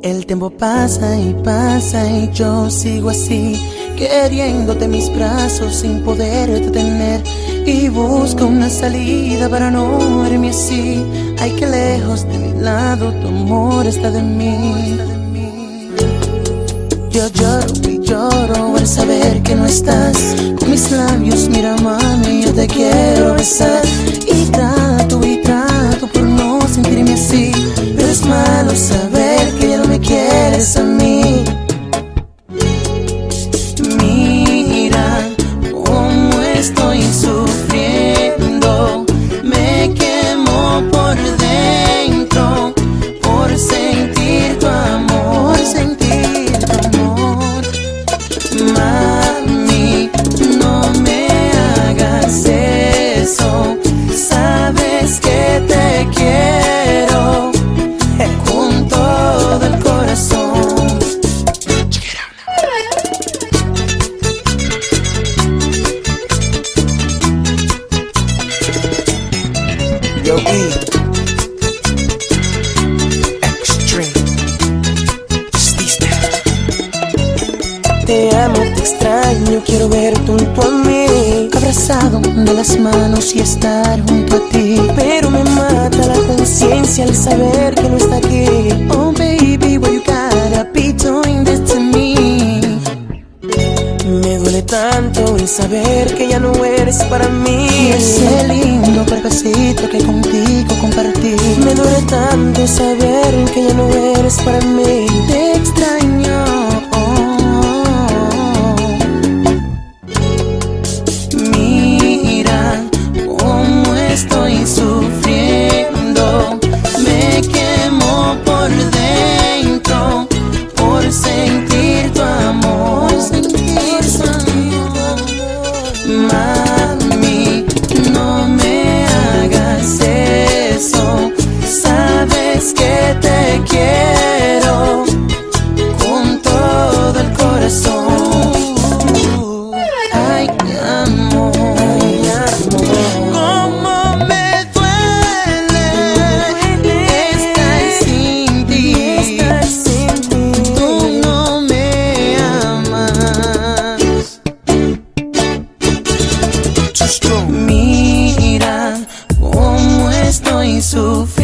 El tiempo pasa y yo sigo así, queriéndote en mis brazos sin poderte tener. Y busco una salida para no verme así. Ay, que lejos de mi lado tu amor está de mí. Yo lloro y lloro al saber que no estás. Con mis labios, mira mami, yo te quiero besar. Y trato por no sentirme así, pero es malo saber que ya no me quieres a mí. Mira cómo estoy sufriendo, me quemo por dentro por sentir tu amor, Mami, no me hagas eso, sabes que te quiero con todo el corazón. Yo, Extreme. Te amo, te extraño, quiero verte junto a mí, abrazado de las manos y estar junto a ti. Pero me mata la conciencia al saber que no está aquí. Oh baby, why you gotta be doing this to me? Me duele tanto el saber que ya no eres para mí. Y ese lindo cuerpecito que contigo compartí. Me duele tanto saber que ya no eres para mí. Te extraño. Mira cómo estoy sufriendo, me quemo por dentro por sentir tu amor, Mami, no me hagas eso, sabes que te quiero con todo el corazón. Ay, amor, cómo me duele estar sin ti. Tú no me amas. Mira cómo estoy sufriendo.